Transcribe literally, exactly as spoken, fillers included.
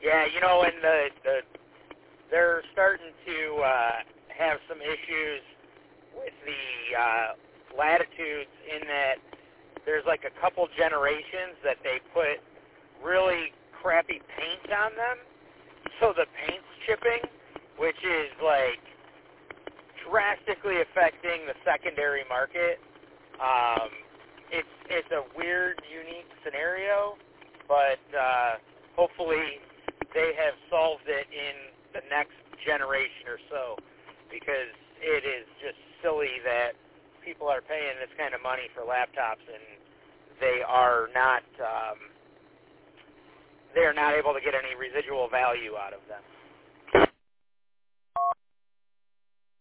Yeah, you know, and the, the they're starting to uh, have some issues with the uh, latitudes in that there's like a couple generations that they put really crappy paint on them, so the paint's chipping, which is like drastically affecting the secondary market. Um, it's it's a weird, unique scenario, but uh, hopefully they have solved it in the next generation or so, because it is just silly that people are paying this kind of money for laptops and they are not um, they are not able to get any residual value out of them.